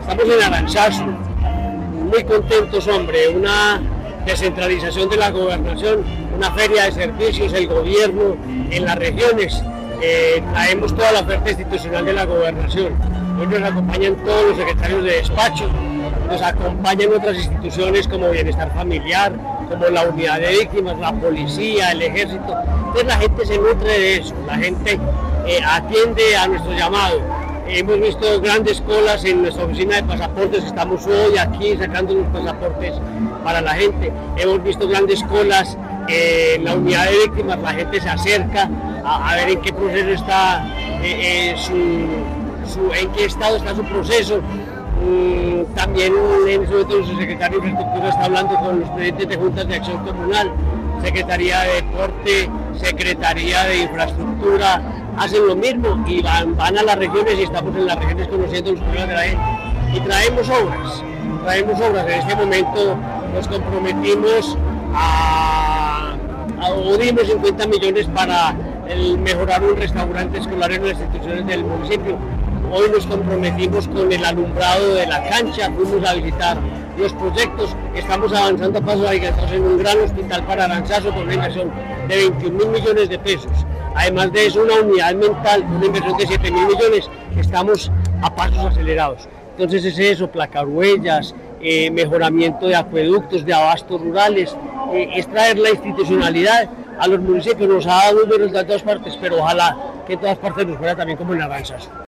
Estamos en Aranzazu, muy contentos, hombre, una descentralización de la gobernación, una feria de servicios, el gobierno en las regiones, traemos toda la oferta institucional de la gobernación. Hoy nos acompañan todos los secretarios de despacho, nos acompañan otras instituciones como Bienestar Familiar, como la Unidad de Víctimas, la Policía, el Ejército. Entonces la gente se nutre de eso, la gente atiende a nuestro llamado. Hemos visto grandes colas en nuestra oficina de pasaportes, estamos hoy aquí sacando los pasaportes para la gente. Hemos visto grandes colas en la Unidad de Víctimas, la gente se acerca a ver en qué proceso está, en qué estado está su proceso. También en ese momento su secretario de Infraestructura está hablando con los presidentes de juntas de acción comunal, Secretaría de Deporte, Secretaría de Infraestructura, hacen lo mismo y van a las regiones y estamos en las regiones conociendo los problemas de la gente. Y traemos obras. En este momento nos comprometimos o dimos 50 millones para mejorar un restaurante escolar en las instituciones del municipio. Hoy nos comprometimos con el alumbrado de la cancha, fuimos a visitar los proyectos, estamos avanzando a pasos agigantados en un gran hospital para Aranzazu con una inversión de 21.000 millones de pesos. Además de eso, una unidad mental, una inversión de 7.000 millones, estamos a pasos acelerados. Entonces es eso, placar huellas, mejoramiento de acueductos, de abastos rurales, es traer la institucionalidad a los municipios. Nos ha dado buenos de todas partes, pero ojalá que en todas partes nos fuera también como en Aranzazu.